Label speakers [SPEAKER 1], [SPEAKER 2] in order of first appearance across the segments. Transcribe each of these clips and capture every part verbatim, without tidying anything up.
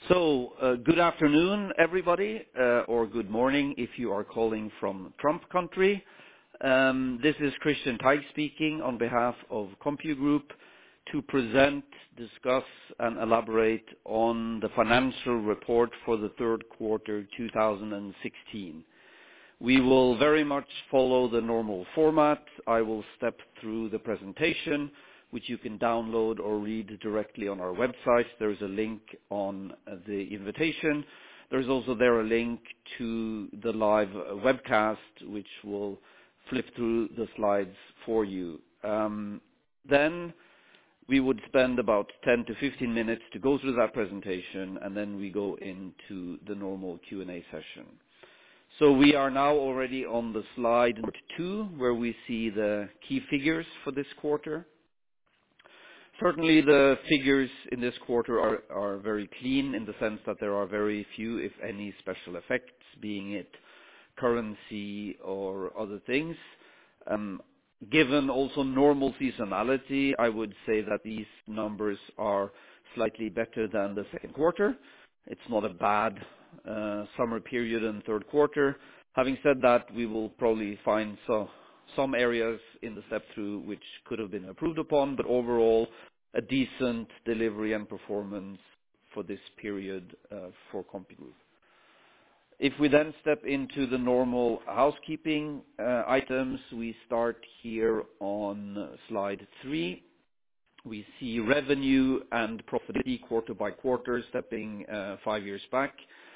[SPEAKER 1] So, uh, good afternoon, everybody, uh, or good morning if you are calling from Trump country. Um, this is Christian Teig speaking on behalf of CompuGroup to present, discuss, and elaborate on the financial report for the third quarter two thousand sixteen. We will very much follow the normal format. I will step through the presentation, which you can download or read directly on our website. There's a link on uh, the invitation. There's also there a link to the live uh, webcast, which will flip through the slides for you. Um, then we would spend about ten to fifteen minutes to go through that presentation, and then we go into the normal Q and A session. So we are now already on the slide number two, where we see the key figures for this quarter. Certainly the figures in this quarter are, are very clean in the sense that there are very few, if any, special effects, being it currency or other things. Um, given also normal seasonality, I would say that these numbers are slightly better than the second quarter. It's not a bad uh, summer period in third quarter. Having said that, we will probably find so, some areas in the step-through which could have been improved upon, but overall, a decent delivery and performance for this period uh, for CompuGroup. If we then step into the normal housekeeping uh, items, we start here on slide three. We see revenue and profitability quarter by quarter, stepping uh, five years back.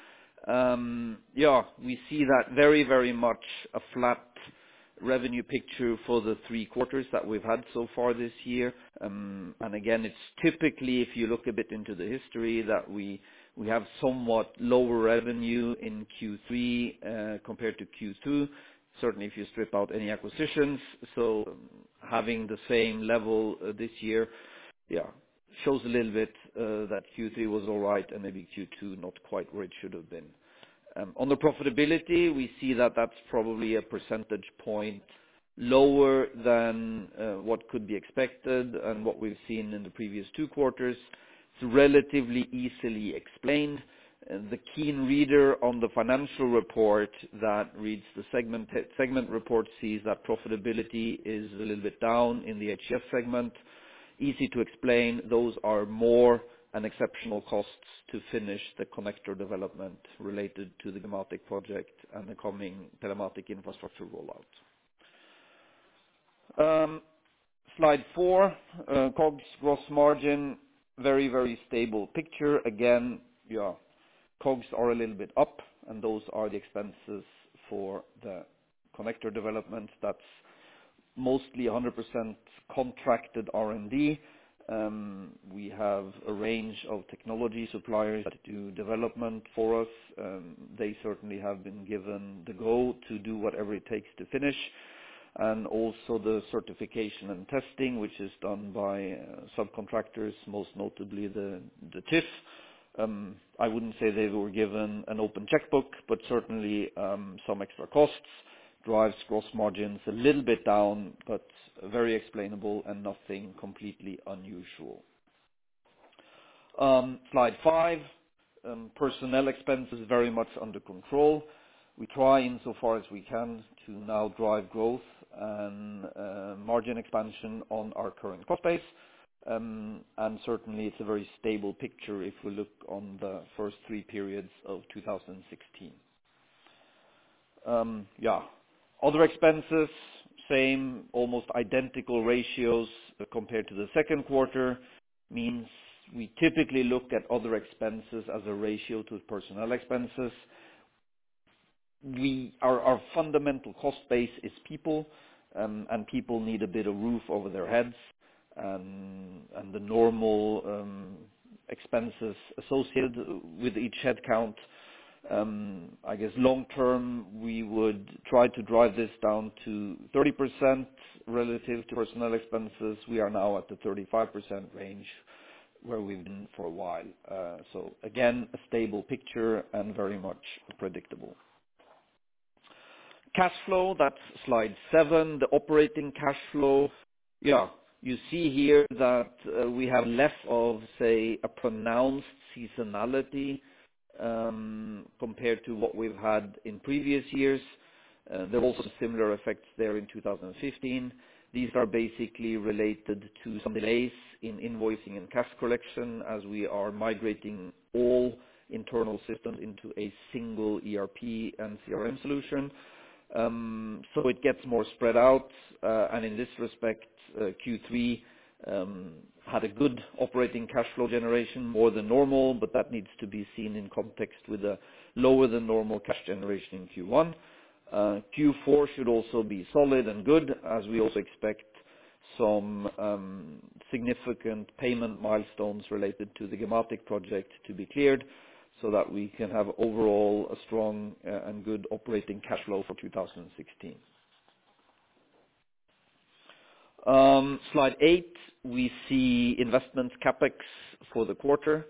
[SPEAKER 1] Um, yeah, we see that very, very much a flat revenue picture for the three quarters that we've had so far this year. Um, and again, it's typically, if you look a bit into the history, that we we have somewhat lower revenue in Q three uh, compared to Q two. Certainly, if you strip out any acquisitions. So um, having the same level uh, this year, yeah, shows a little bit uh, that Q three was all right and maybe Q two not quite where it should have been. Um, on the profitability, we see that that's probably a percentage point lower than uh, what could be expected and what we've seen in the previous two quarters. It's relatively easily explained. Uh, the keen reader on the financial report that reads the segment segment report sees that profitability is a little bit down in the H F segment. Easy to explain. Those are more and exceptional costs to finish the connector development related to the Gematik project and the coming telematic infrastructure rollout. Um, slide four, uh, COGS gross margin, very, very stable picture. Again, yeah, COGS are a little bit up, and those are the expenses for the connector development. That's mostly one hundred percent contracted R and D. Um, we have a range of technology suppliers that do development for us. Um, they certainly have been given the go to do whatever it takes to finish. And also the certification and testing, which is done by uh, subcontractors, most notably the, the T I F. Um, I wouldn't say they were given an open checkbook, but certainly um, some extra costs drives gross margins a little bit down, but very explainable and nothing completely unusual. Um, slide five, um, personnel expenses very much under control. We try insofar as we can to now drive growth and uh, margin expansion on our current cost base. Um, and certainly it's a very stable picture if we look on the first three periods of two thousand sixteen. Um, yeah. Other expenses, same, almost identical ratios uh, compared to the second quarter, means we typically look at other expenses as a ratio to personnel expenses. We, our, our fundamental cost base is people, um, and people need a bit of roof over their heads, and, and the normal um, expenses associated with each headcount. Um, I guess long term, we would try to drive this down to thirty percent relative to personnel expenses. We are now at the thirty-five percent range where we've been for a while. Uh, so again, a stable picture and very much predictable. Cash flow, that's slide seven. The operating cash flow, yeah, You see here that uh, we have less of, say, a pronounced seasonality um, compared to what we've had in previous years. Uh, There are also similar effects there in two thousand fifteen. These are basically related to some delays in invoicing and cash collection as we are migrating all internal systems into a single E R P and C R M solution. Um, So it gets more spread out, uh, and in this respect, uh, Q three um, had a good operating cash flow generation, more than normal, but that needs to be seen in context with a lower than normal cash generation in Q one. Uh, Q four should also be solid and good, as we also expect some um, significant payment milestones related to the Gematik project to be cleared, so that we can have overall a strong uh, and good operating cash flow for two thousand sixteen. Um, Slide eight, we see investment CapEx for the quarter.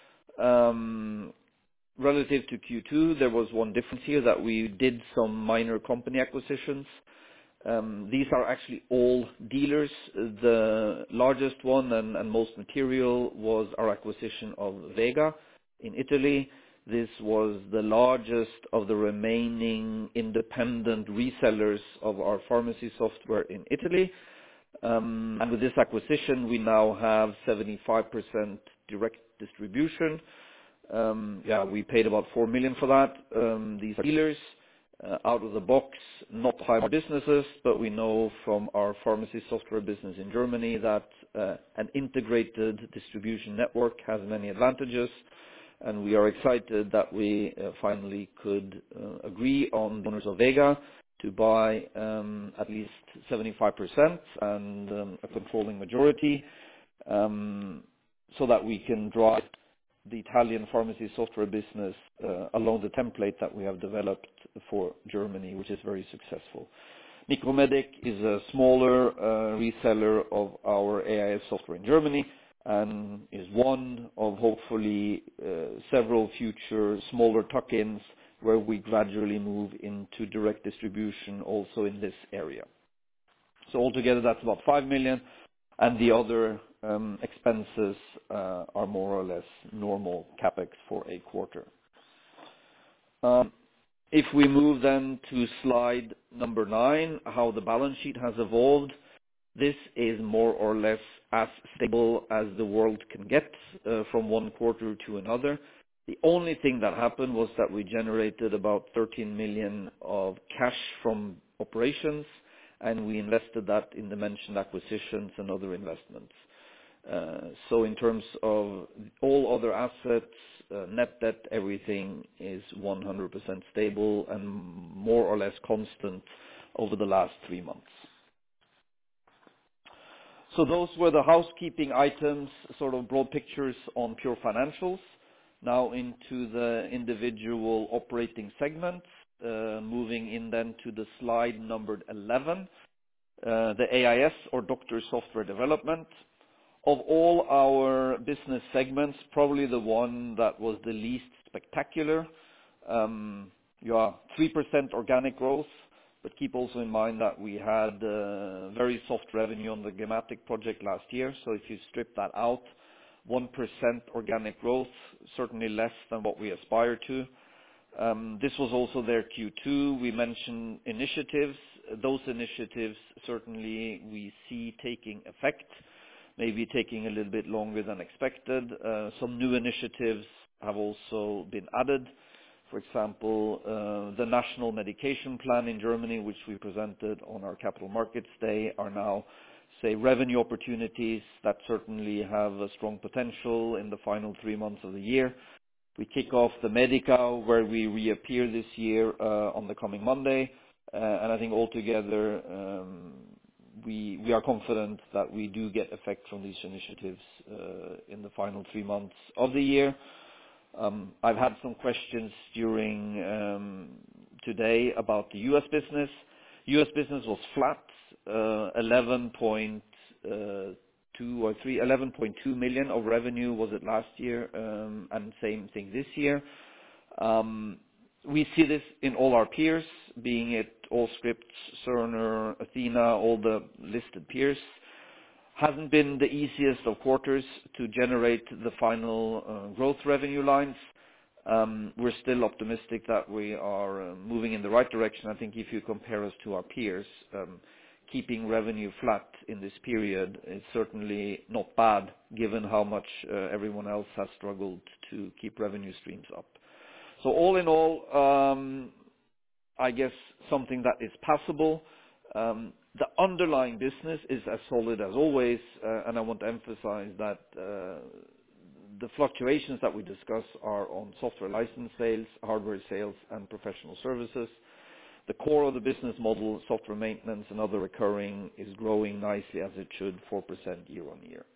[SPEAKER 1] Um, Relative to Q two, there was one difference here, that we did some minor company acquisitions. Um, These are actually all dealers. The largest one and and most material was our acquisition of Vega in Italy. This was the largest of the remaining independent resellers of our pharmacy software in Italy. Um, And with this acquisition, we now have seventy-five percent direct distribution. Um, Yeah, we paid about four million for that. Um, These are dealers, uh, out of the box, not high businesses, but we know from our pharmacy software business in Germany that uh, an integrated distribution network has many advantages, and we are excited that we uh, finally could uh, agree on the owners of Vega to buy um, at least seventy-five percent and um, a controlling majority, um, so that we can drive the Italian pharmacy software business uh, along the template that we have developed for Germany, which is very successful. Micromedic is a smaller uh, reseller of our A I S software in Germany and is one of hopefully uh, several future smaller tuck-ins where we gradually move into direct distribution also in this area. So altogether, that's about five million, and the other um, expenses uh, are more or less normal CapEx for a quarter. Um, If we move then to slide number nine, how the balance sheet has evolved, this is more or less as stable as the world can get uh, from one quarter to another. The only thing that happened was that we generated about thirteen million of cash from operations, and we invested that in the mentioned acquisitions and other investments. Uh, So in terms of all other assets, uh, net debt, everything is one hundred percent stable and more or less constant over the last three months. So those were the housekeeping items, sort of broad pictures on pure financials. Now into the individual operating segments, uh, moving in then to the slide numbered eleven, uh, the A I S or Doctor Software Development. Of all our business segments, probably the one that was the least spectacular. Um, yeah, three percent organic growth, but keep also in mind that we had uh, very soft revenue on the Gematik project last year. So if you strip that out, one percent organic growth, certainly less than what we aspire to. Um, This was also their Q two. We mentioned initiatives. Those initiatives certainly we see taking effect, maybe taking a little bit longer than expected. Uh, Some new initiatives have also been added. For example, uh, the National Medication Plan in Germany, which we presented on our Capital Markets Day, are now, say, revenue opportunities that certainly have a strong potential in the final three months of the year. We kick off the Medica, where we reappear this year uh, on the coming Monday. Uh, and I think altogether, um, we we are confident that we do get effect from these initiatives uh, in the final three months of the year. Um, I've had some questions during um, today about the U S business. U S business was flat, uh, eleven point two or three, eleven point two million of revenue was it last year, um, and same thing this year. Um, we see this in all our peers, being it Allscripts, Cerner, Athena, all the listed peers. Hasn't been the easiest of quarters to generate the final uh, growth revenue lines. Um, we're still optimistic that we are uh, moving in the right direction. I think if you compare us to our peers, um, keeping revenue flat in this period is certainly not bad, given how much uh, everyone else has struggled to keep revenue streams up. So all in all, um, I guess something that is passable. Um, the underlying business is as solid as always, uh, and I want to emphasize that uh, the fluctuations that we discuss are on software license sales, hardware sales, and professional services. The core of the business model, software maintenance and other recurring, is growing nicely as it should, four percent year on year.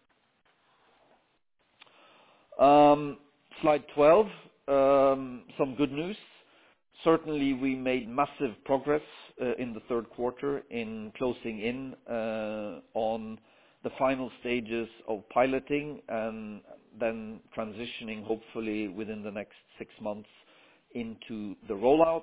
[SPEAKER 1] Um, slide twelve, um, some good news. Certainly, we made massive progress uh, in the third quarter in closing in uh, on the final stages of piloting and then transitioning, hopefully within the next six months, into the rollout.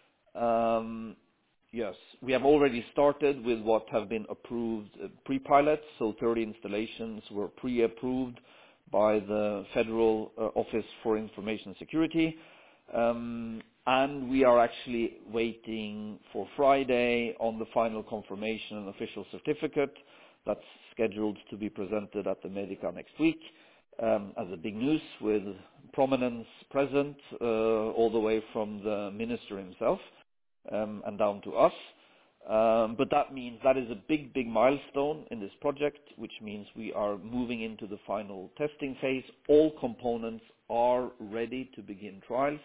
[SPEAKER 1] Um, yes, we have already started with what have been approved uh, pre-pilots, so thirty installations were pre-approved by the Federal uh, Office for Information Security. Um, and we are actually waiting for Friday on the final confirmation and official certificate that's scheduled to be presented at the Medica next week um, as a big news, with prominence present uh, all the way from the minister himself um, and down to us. Um, but that means that is a big, big milestone in this project, which means we are moving into the final testing phase. All components are ready to begin trials.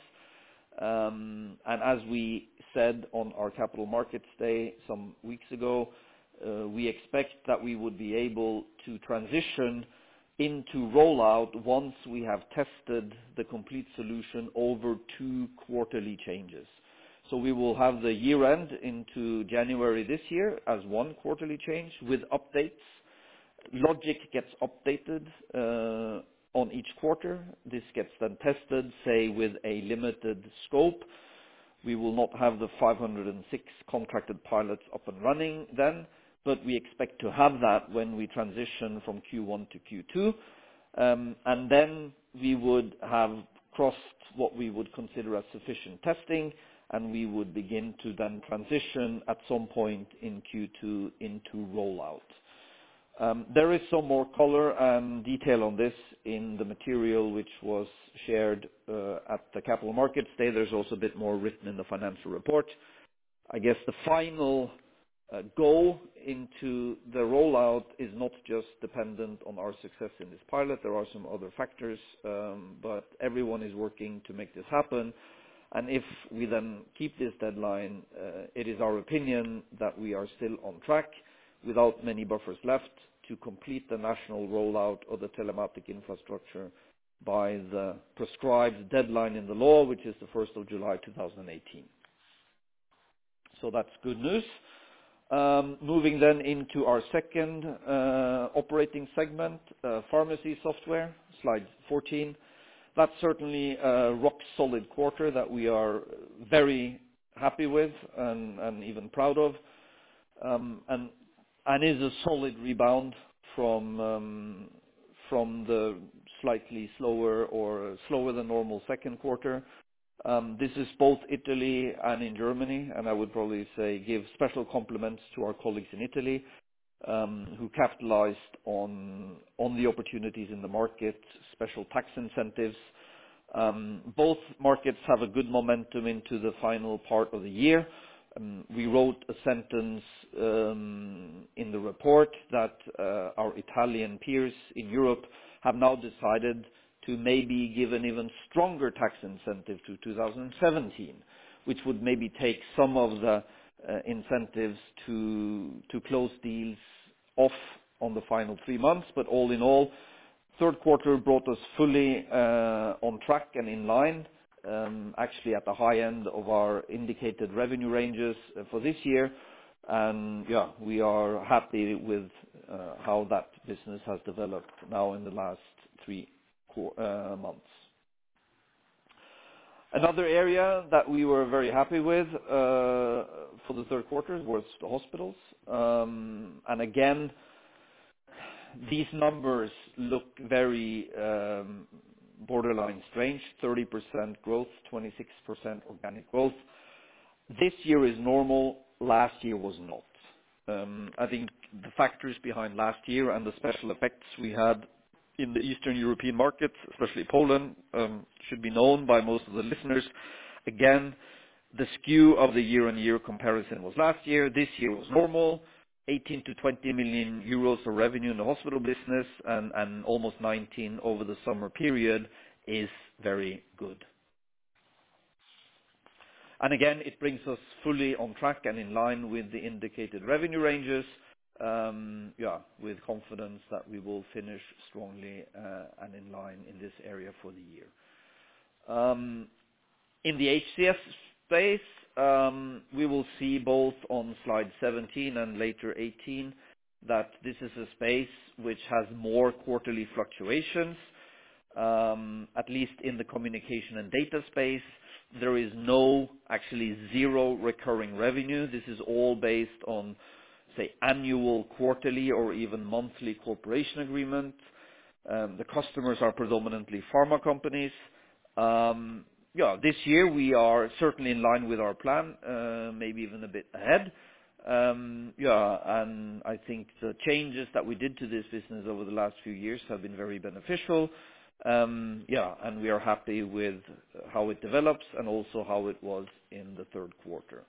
[SPEAKER 1] Um, and as we said on our Capital Markets Day some weeks ago, uh, we expect that we would be able to transition into rollout once we have tested the complete solution over two quarterly changes. So we will have the year end into January this year as one quarterly change with updates. Logic gets updated uh, on each quarter. This gets then tested, say, with a limited scope. We will not have the five hundred six contracted pilots up and running then, but we expect to have that when we transition from Q one to Q two. Um, and then we would have crossed what we would consider as sufficient testing, and we would begin to then transition at some point in Q two into rollout. Um, there is some more color and detail on this in the material which was shared uh, at the Capital Markets Day. There's also a bit more written in the financial report. I guess the final uh, go into the rollout is not just dependent on our success in this pilot. There are some other factors, um, but everyone is working to make this happen. And if we then keep this deadline, uh, it is our opinion that we are still on track, without many buffers left, to complete the national rollout of the telematic infrastructure by the prescribed deadline in the law, which is the first of July two thousand eighteen. So that's good news. Um, moving then into our second uh, operating segment, uh, pharmacy software, slide fourteen. That's certainly a rock-solid quarter that we are very happy with and, and even proud of. Um, and and is a solid rebound from um, from the slightly slower or slower than normal second quarter. Um, this is both Italy and in Germany, and I would probably say give special compliments to our colleagues in Italy, um, who capitalized on on the opportunities in the market, special tax incentives. Um, both markets have a good momentum into the final part of the year. Um, we wrote a sentence um, in the report that uh, our Italian peers in Europe have now decided to maybe give an even stronger tax incentive to two thousand seventeen, which would maybe take some of the uh, incentives to to close deals off on the final three months. But all in all, third quarter brought us fully uh, on track and in line. Um, actually at the high end of our indicated revenue ranges uh, for this year. And yeah, we are happy with uh, how that business has developed now in the last three qu- uh, months. Another area that we were very happy with uh, for the third quarter was the hospitals. Um, and again, these numbers look very um, borderline strange, thirty percent growth, twenty-six percent organic growth. This year is normal, last year was not. Um, I think the factors behind last year and the special effects we had in the Eastern European markets, especially Poland, um, should be known by most of the listeners. Again, the skew of the year-on-year comparison was last year. This year was normal, eighteen to twenty million euros of revenue in the hospital business, and, and almost nineteen over the summer period is very good. And again, it brings us fully on track and in line with the indicated revenue ranges, um, yeah, with confidence that we will finish strongly uh, and in line in this area for the year. Um, in the H C S space, um, we will see both on slide seventeen and later eighteen that this is a space which has more quarterly fluctuations. Um, at least in the communication and data space, there is no, actually zero recurring revenue. This is all based on, say, annual, quarterly, or even monthly cooperation agreement. Um, the customers are predominantly pharma companies. Um, yeah, this year we are certainly in line with our plan, uh, maybe even a bit ahead. Um, yeah, and I think the changes that we did to this business over the last few years have been very beneficial. Um, yeah, and we are happy with how it develops and also how it was in the third quarter.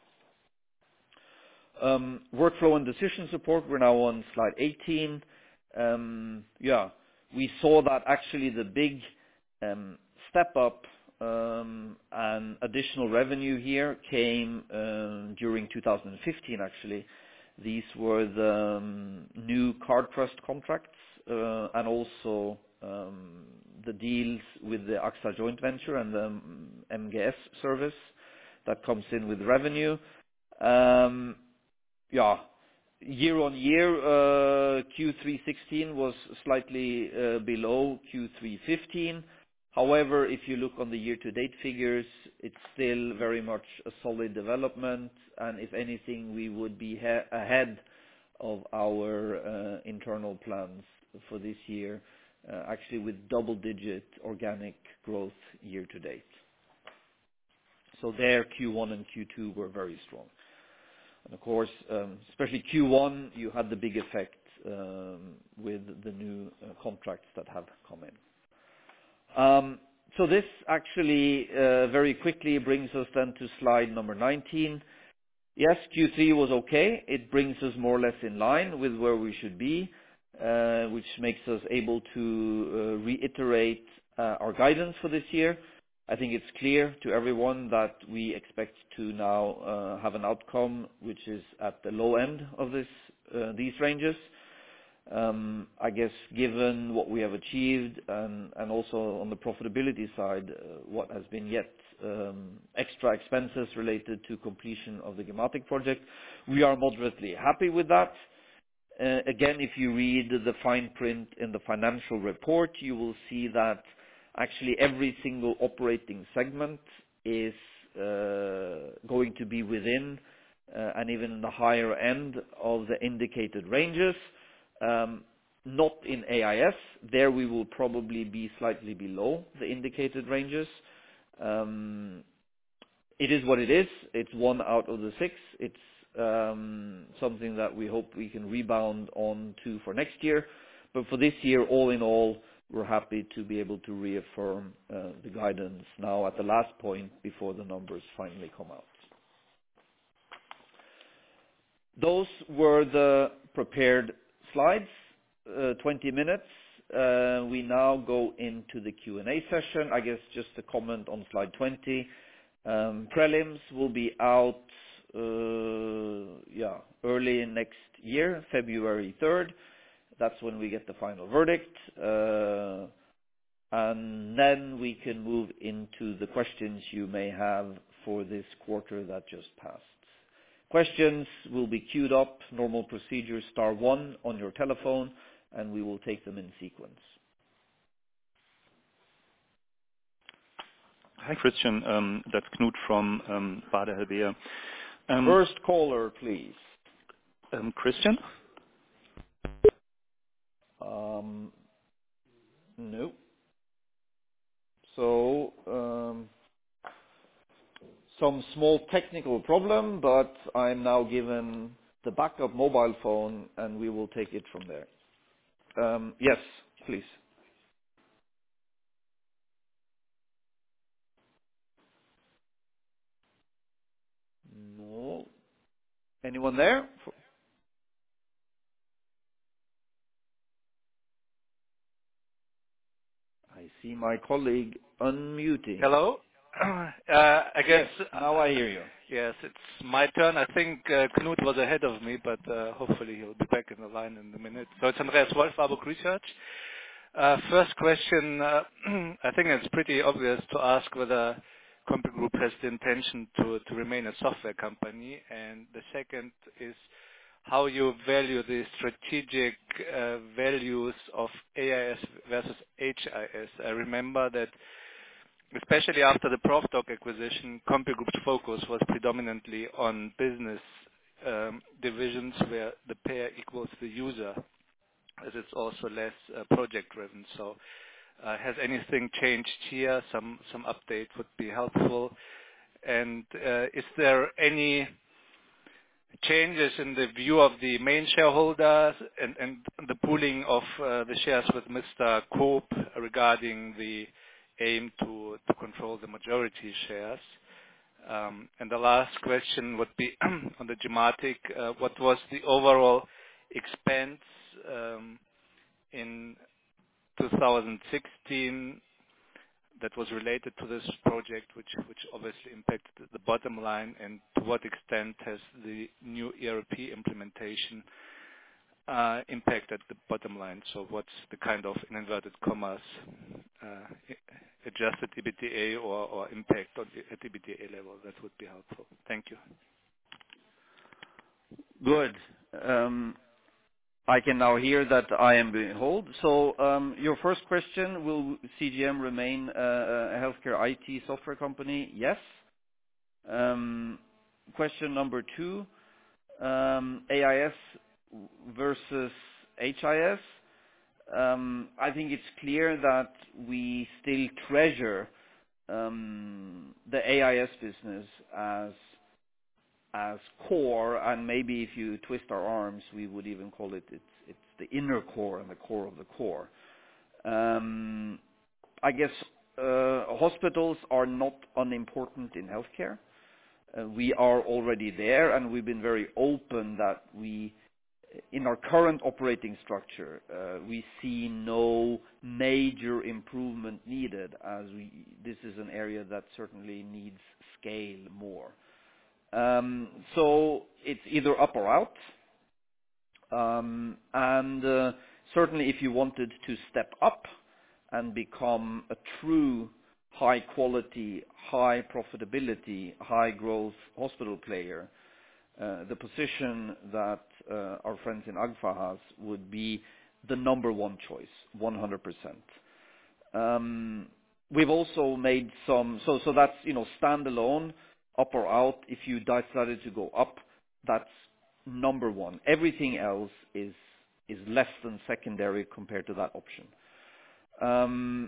[SPEAKER 1] Um, workflow and decision support, we're now on slide eighteen. Um, yeah, we saw that actually the big um, step up um, and additional revenue here came um, during two thousand fifteen actually. These were the um, new card trust contracts uh, and also um, the deals with the AXA joint venture and the um, M G S service that comes in with revenue. Um, yeah, year-on-year, uh, Q three sixteen was slightly uh, below Q three fifteen. However, if you look on the year-to-date figures, it's still very much a solid development, and if anything, we would be he- ahead of our uh, internal plans for this year, uh, actually with double-digit organic growth year-to-date. So there, Q one and Q two were very strong. And of course, um, especially Q one, you had the big effect um, with the new uh, contracts that have come in. Um, so this actually uh, very quickly brings us then to slide number nineteen. Yes, Q three was okay. It brings us more or less in line with where we should be, uh, which makes us able to uh, reiterate uh, our guidance for this year. I think it's clear to everyone that we expect to now uh, have an outcome which is at the low end of this uh, these ranges. Um, I guess given what we have achieved and, and also on the profitability side, uh, what has been yet um, extra expenses related to completion of the Gematik project, we are moderately happy with that. Uh, again, if you read the fine print in the financial report, you will see that actually every single operating segment is uh, going to be within uh, and even in the higher end of the indicated ranges. Um, not in A I S. There we will probably be slightly below the indicated ranges. Um, it is what it is. It's one out of the six. It's um, something that we hope we can rebound on to for next year. But for this year, all in all, we're happy to be able to reaffirm uh, the guidance now at the last point before the numbers finally come out. Those were the prepared slides, uh, twenty minutes. Uh, we now go into the Q and A session. I guess just a comment on slide twenty. Um, prelims will be out uh, yeah, early next year, February third. That's when we get the final verdict. Uh, and then we can move into the questions you may have for this quarter that just passed. Questions will be queued up, normal procedure, star one on your telephone, and we will take them in sequence.
[SPEAKER 2] Hi, Christian. Um, That's Knut from um, Baader Helvea. Um,
[SPEAKER 1] First caller, please.
[SPEAKER 2] um, Christian?
[SPEAKER 1] Um, no. So, um, some small technical problem, but I'm now given the backup mobile phone, and we will take it from there. Um, yes, please. No. Anyone there? I see my colleague unmuting.
[SPEAKER 3] Hello. Uh, I guess,
[SPEAKER 1] Yes,
[SPEAKER 3] uh,
[SPEAKER 1] now I hear you.
[SPEAKER 3] yes, it's my turn. I think uh, Knut was ahead of me, but uh, hopefully he'll be back in the line in a minute. So it's Andreas Wolf, Warburg Research. Uh, First question, uh, I think it's pretty obvious to ask whether CompuGroup has the intention to to remain a software company. And the second is how you value the strategic uh, values of A I S versus H I S. I remember that especially after the ProfDoc acquisition, CompuGroup's focus was predominantly on business um, divisions where the payer equals the user, as it's also less uh, project-driven. So, uh, has anything changed here? Some some update would be helpful. And uh, is there any changes in the view of the main shareholders and and the pooling of uh, the shares with Mister Koop regarding the aim to to control the majority shares? Um, And the last question would be on the Gematik. uh, What was the overall expense um, in two thousand sixteen that was related to this project, which which obviously impacted the bottom line, and to what extent has the new E R P implementation uh, impacted the bottom line? So what's the kind of, in inverted commas, uh, adjusted EBITDA or or impact on the- at EBITDA level? That would be helpful. Thank you.
[SPEAKER 1] Good. Um, I can now hear that I am being held. So, um, your first question, will C G M remain uh, a healthcare I T software company? Yes. Um, Question number two, um, A I S versus H I S. Um, I think it's clear that we still treasure um, the A I S business as as core, and maybe if you twist our arms, we would even call it it's it's the inner core and the core of the core. Um, I guess uh, hospitals are not unimportant in healthcare. Uh, we are already there, and we've been very open that we, in our current operating structure, uh, we see no major improvement needed, as we, this is an area that certainly needs scale more. Um, so it's either up or out. Um, and uh, certainly if you wanted to step up and become a true high quality, high profitability, high growth hospital player, uh, the position that uh, our friends in Agfa has would be the number one choice, one hundred percent. Um, we've also made some, so so that's, you know, standalone, up or out. If you decided to go up, that's number one. Everything else is is less than secondary compared to that option. Um,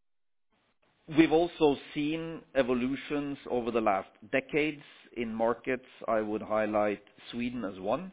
[SPEAKER 1] we've also seen evolutions over the last decades in markets. I would highlight Sweden as one.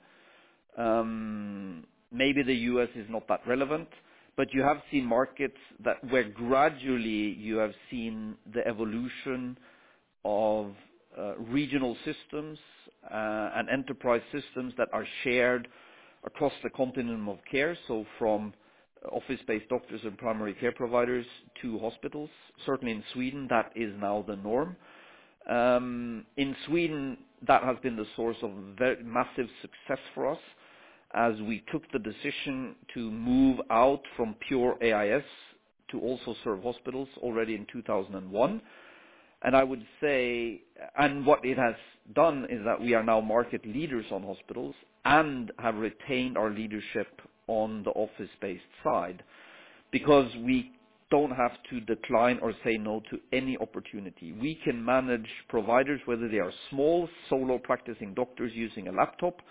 [SPEAKER 1] Um, maybe the U S is not that relevant, but you have seen markets that where gradually you have seen the evolution of uh, regional systems uh, and enterprise systems that are shared across the continuum of care, so from office-based doctors and primary care providers to hospitals. Certainly in Sweden, that is now the norm. Um, in Sweden, that has been the source of very massive success for us, as we took the decision to move out from pure A I S to also serve hospitals already in two thousand one. And I would say, and what it has done is that we are now market leaders on hospitals and have retained our leadership on the office-based side, because we don't have to decline or say no to any opportunity. We can manage providers, whether they are small, solo practicing doctors using a laptop,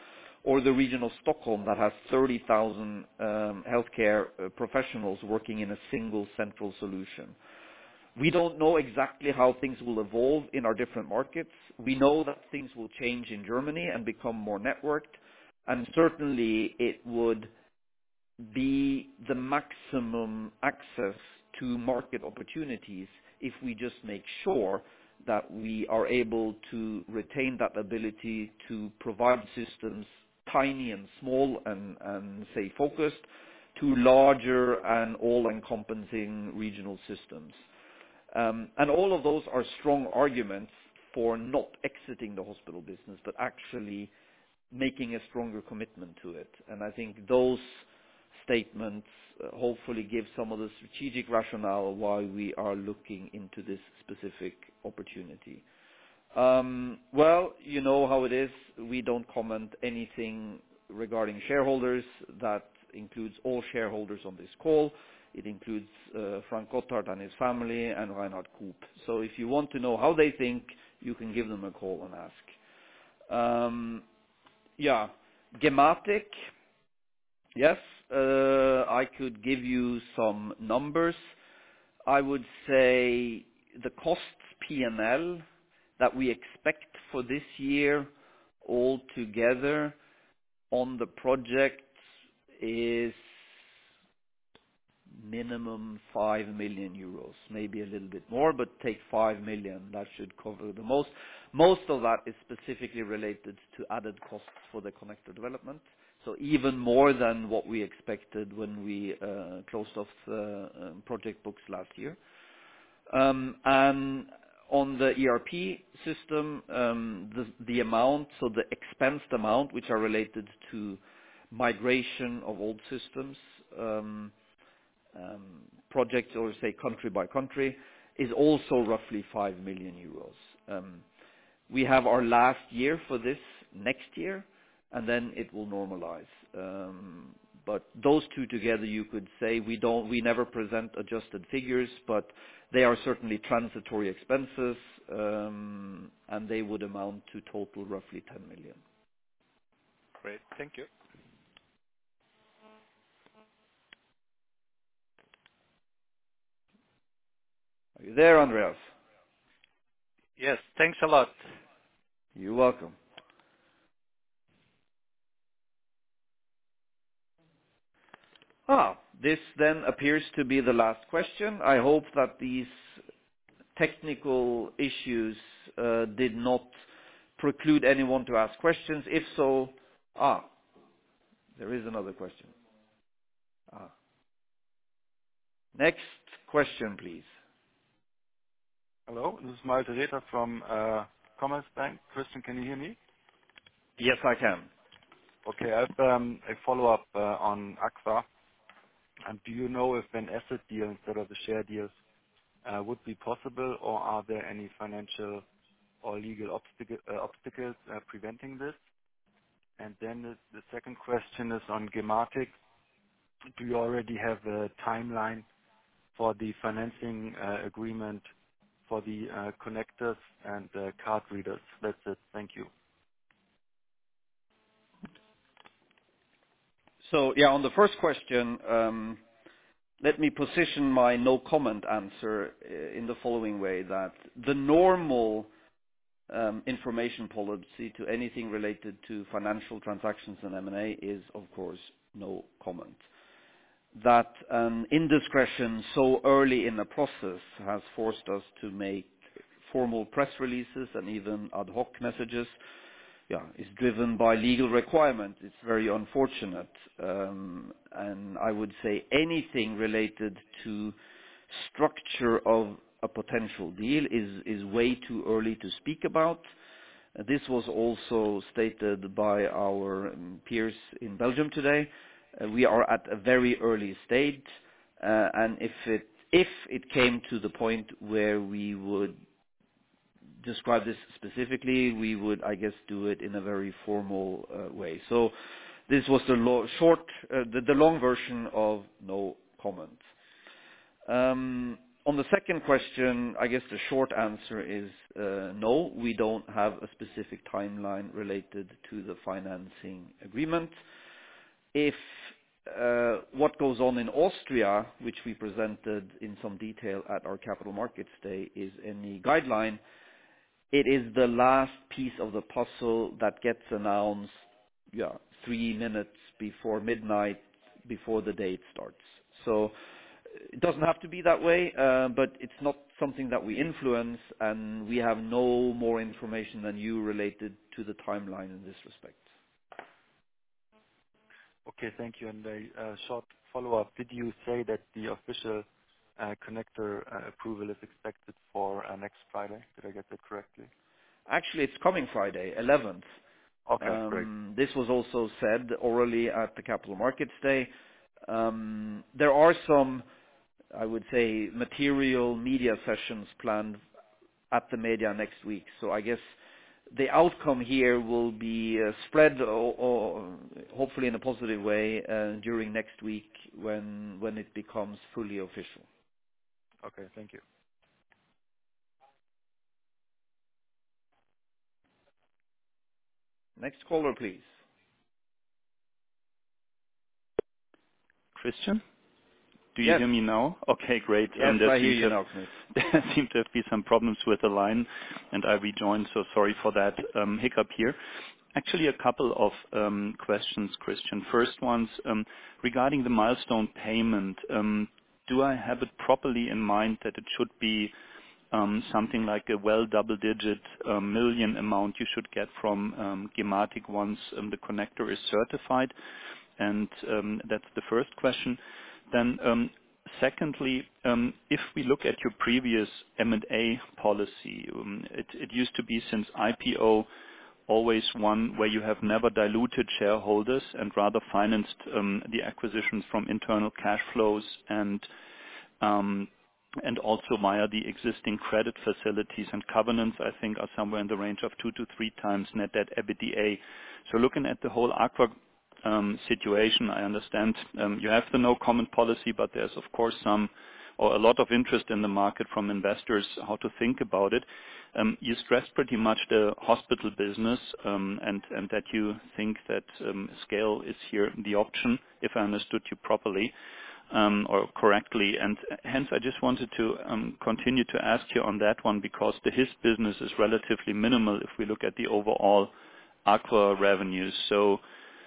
[SPEAKER 1] or the region of Stockholm that has thirty thousand um, healthcare uh, professionals working in a single central solution. We don't know exactly how things will evolve in our different markets. We know that things will change in Germany and become more networked, and certainly it would be the maximum access to market opportunities if we just make sure that we are able to retain that ability to provide systems tiny and small and, and say focused to larger and all-encompassing regional systems. Um, and all of those are strong arguments for not exiting the hospital business, but actually making a stronger commitment to it. And I think those statements uh, hopefully give some of the strategic rationale why we are looking into this specific opportunity. Um, well, you know how it is. We don't comment anything regarding shareholders. That includes all shareholders on this call. It includes uh, Frank Gotthard and his family and Reinhard Koop. So if you want to know how they think, you can give them a call and ask. Um, yeah, Gematik. Yes, uh, I could give you some numbers. I would say the costs P and L that we expect for this year altogether on the project is minimum five million euros, maybe a little bit more, but take five million. That should cover the most. Most of that is specifically related to added costs for the connector development. So even more than what we expected when we uh, closed off the um, project books last year. Um, and on the E R P system, um, the, the amount, so the expensed amount, which are related to migration of old systems, um, um, projects, or say country by country, is also roughly five million euros. Um, we have our last year for this next year, and then it will normalize. Um, but those two together, you could say we don't, we never present adjusted figures, but they are certainly transitory expenses, um, and they would amount to total roughly ten million.
[SPEAKER 3] Great. Thank you.
[SPEAKER 1] Are you there, Andreas?
[SPEAKER 3] Yes, thanks a lot.
[SPEAKER 1] You're welcome. Ah, this then appears to be the last question. I hope that these technical issues uh, did not preclude anyone to ask questions. If so, ah, there is another question. Ah. Next question, please.
[SPEAKER 4] Hello, this is Malte Reter from uh, Commerzbank. Christian, can you hear me?
[SPEAKER 1] Yes, I can.
[SPEAKER 4] Okay, I have um, a follow-up uh, on A X A. Um, do you know if an asset deal instead of the share deals uh, would be possible, or are there any financial or legal obstacle, uh, obstacles uh, preventing this? And then the, the second question is on Gematik. Do you already have a timeline for the financing uh, agreement for the uh, connectors and uh, card readers? That's it. Thank you.
[SPEAKER 1] So, yeah, on the first question, um, let me position my no comment answer uh, in the following way, that the normal um, information policy to anything related to financial transactions and M and A is, of course, no comment. That an indiscretion so early in the process has forced us to make formal press releases and even ad hoc messages, yeah, is driven by legal requirement. It's very unfortunate. Um, and I would say anything related to structure of a potential deal is, is way too early to speak about. Uh, this was also stated by our um, peers in Belgium today. Uh, we are at a very early stage, uh, and if it, if it came to the point where we would describe this specifically, we would, I guess, do it in a very formal uh, way. So this was the lo- short, uh, the, the long version of no comment. Um, On the second question, I guess the short answer is uh, no, we don't have a specific timeline related to the financing agreement. If uh, what goes on in Austria, which we presented in some detail at our Capital Markets Day, is any guideline, it is the last piece of the puzzle that gets announced, yeah, three minutes before midnight, before the date starts. So it doesn't have to be that way, uh, but it's not something that we influence, and we have no more information than you related to the timeline in this respect.
[SPEAKER 4] Okay, thank you. And a uh, short follow-up. Did you say that the official uh, connector uh, approval is expected for uh, next Friday? Did I get that correctly?
[SPEAKER 1] Actually, it's coming Friday, eleventh.
[SPEAKER 4] Okay, great.
[SPEAKER 1] Um, this was also said orally at the Capital Markets Day. Um, there are some, I would say, material media sessions planned at the media next week. So I guess the outcome here will be uh, spread, or, or hopefully in a positive way, uh, during next week when when it becomes fully official.
[SPEAKER 4] Okay, thank you.
[SPEAKER 1] Next caller, please.
[SPEAKER 2] Christian? Do you
[SPEAKER 1] Yes,
[SPEAKER 2] hear me now? Okay, great.
[SPEAKER 1] yes,
[SPEAKER 2] Um, There
[SPEAKER 1] I hear
[SPEAKER 2] seem
[SPEAKER 1] you
[SPEAKER 2] to
[SPEAKER 1] now, Knut.
[SPEAKER 2] there seem to have been some problems with the line, and I rejoined, so sorry for that um, hiccup here. Actually, a couple of um, questions, Christian. First one's um, regarding the milestone payment. Um, Do I have it properly in mind that it should be um, something like a well double-digit uh, million amount you should get from um, Gematik once um, the connector is certified? And um, that's the first question. Then, um, secondly, um, if we look at your previous M and A policy, um, it it used to be since I P O always one where you have never diluted shareholders and rather financed um, the acquisitions from internal cash flows and um, and also via the existing credit facilities and covenants, I think are somewhere in the range of two to three times net debt EBITDA. So looking at the whole Aqua um, situation, I understand um, you have the no comment policy, but there's of course some or a lot of interest in the market from investors how to think about it. Um, you stressed pretty much the hospital business um, and, and that you think that um, scale is here the option, if I understood you properly um, or correctly. And hence I just wanted to um, continue to ask you on that one because the H I S business is relatively minimal if we look at the overall Aqua revenues. So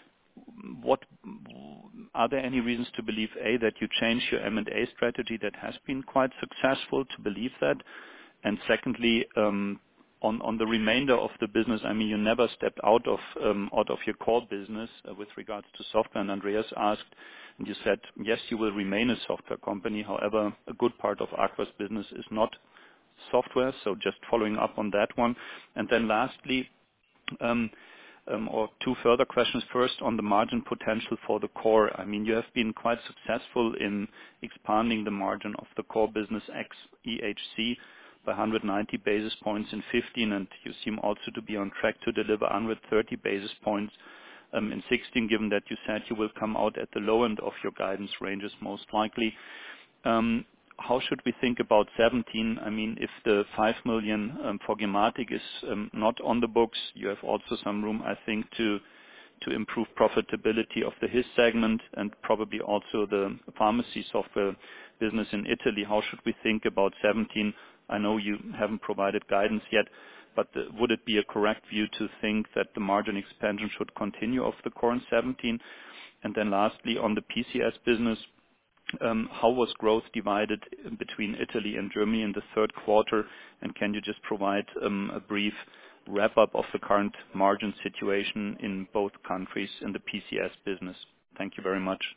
[SPEAKER 2] what are there any reasons to believe, A, that you changed your M and A strategy that has been quite successful to believe that? And secondly, um, on on the remainder of the business, I mean, you never stepped out of um, out of your core business uh, with regards to software. And Andreas asked, and you said, yes, you will remain a software company. However, a good part of Aqua's business is not software. So just following up on that one. And then lastly, um, Um, or two further questions. First, on the margin potential for the core. I mean, you have been quite successful in expanding the margin of the core business ex E H C by one hundred ninety basis points in fifteen, and you seem also to be on track to deliver one hundred thirty basis points um, in sixteen, given that you said you will come out at the low end of your guidance ranges most likely. Um, How should we think about seventeen? I mean, if the five million um, for Gematik is um, not on the books, you have also some room, I think, to to improve profitability of the H I S segment and probably also the pharmacy software business in Italy. How should we think about seventeen? I know you haven't provided guidance yet, but uh, would it be a correct view to think that the margin expansion should continue of the core in seventeen? And then lastly, on the P C S business, Um, how was growth divided between Italy and Germany in the third quarter? And can you just provide um, a brief wrap-up of the current margin situation in both countries in the P C S business? Thank you very much.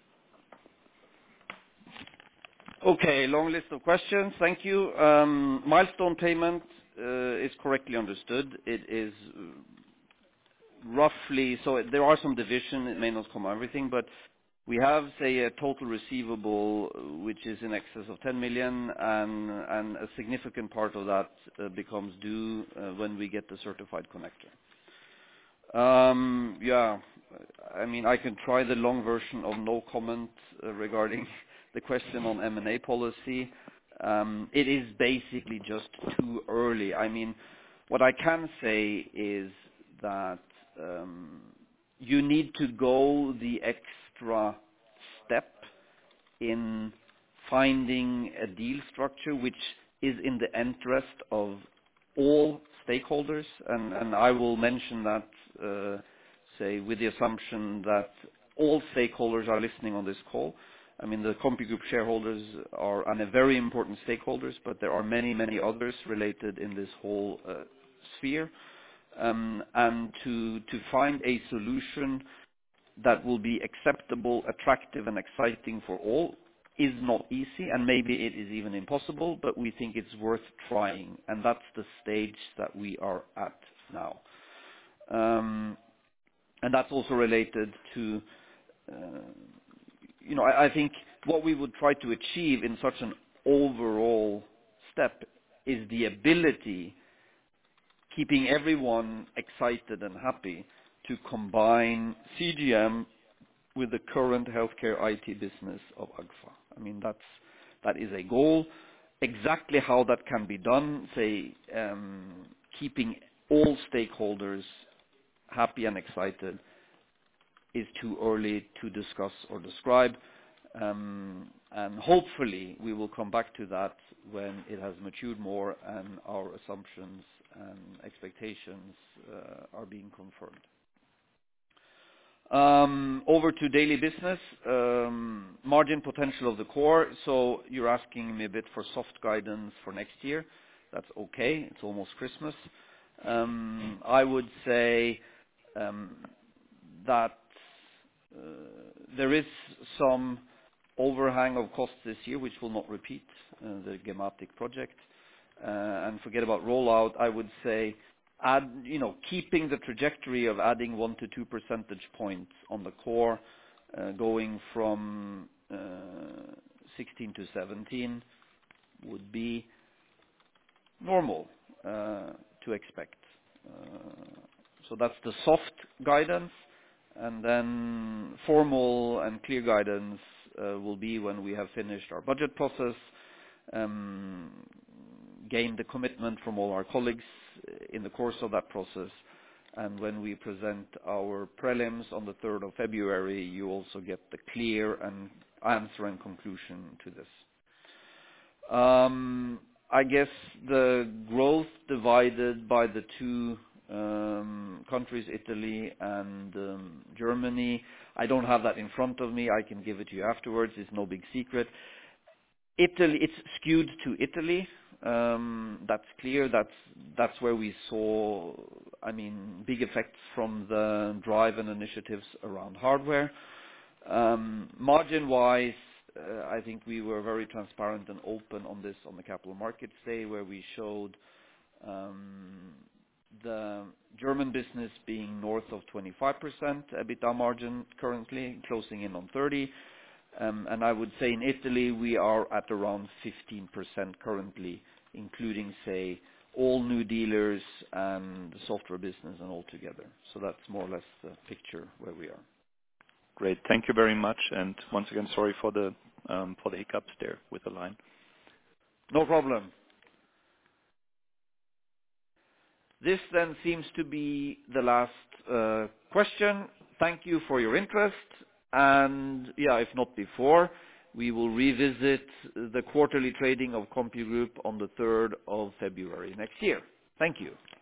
[SPEAKER 1] Okay, long list of questions. Thank you. Um, Milestone payment uh, is correctly understood. It is roughly, so there are some division. It may not come everything, but we have, say, a total receivable uh, which is in excess of ten million, and and a significant part of that uh, becomes due uh, when we get the certified connector. Um, Yeah, I mean, I can try the long version of no comment uh, regarding the question on M and A policy. Um, it is basically just too early. I mean, what I can say is that um, you need to go the extra step in finding a deal structure which is in the interest of all stakeholders, and, and I will mention that, uh, say, with the assumption that all stakeholders are listening on this call. I mean, the CompuGroup shareholders are and a very important stakeholders, but there are many, many others related in this whole uh, sphere. Um, and to to find a solution that will be acceptable, attractive, and exciting for all is not easy, and maybe it is even impossible, but we think it's worth trying, and that's the stage that we are at now. Um, and that's also related to, uh, you know, I, I think what we would try to achieve in such an overall step is the ability, keeping everyone excited and happy, to combine C G M with the current healthcare I T business of Agfa. I mean, that's, that is a goal. Exactly how that can be done, say, um, keeping all stakeholders happy and excited, is too early to discuss or describe. Um, and hopefully we will come back to that when it has matured more and our assumptions and expectations uh, are being confirmed. Um, over to daily business, um, margin potential of the core. So you're asking me a bit for soft guidance for next year. That's okay. It's almost Christmas. Um, I would say um, that uh, there is some overhang of costs this year, which will not repeat, uh, the Gematik project. Uh, and forget about rollout, I would say add, you know, keeping the trajectory of adding one to two percentage points on the core, uh, going from uh, sixteen to seventeen would be normal uh, to expect. Uh, so that's the soft guidance, and then formal and clear guidance uh, will be when we have finished our budget process, um, gained the commitment from all our colleagues in the course of that process, and when we present our prelims on the third of February, you also get the clear and answer and conclusion to this. Um, I guess the growth divided by the two um, countries, Italy and um, Germany, I don't have that in front of me. I can give it to you afterwards. It's no big secret. Italy, it's skewed to Italy. Um, that's clear. That's that's where we saw, I mean, big effects from the drive and initiatives around hardware. Um, margin-wise, uh, I think we were very transparent and open on this on the Capital Markets Day, where we showed um, the German business being north of twenty-five percent EBITDA margin currently, closing in on thirty. Um, and I would say in Italy, we are at around fifteen percent currently, including, say, all new dealers and the software business and all together. So that's more or less the picture where we are.
[SPEAKER 2] Great. Thank you very much. And once again, sorry for the um, for the hiccups there with the line.
[SPEAKER 1] No problem. This then seems to be the last uh, question. Thank you for your interest. And yeah, if not before, we will revisit the quarterly trading of CompuGroup on the third of February next year. Thank you.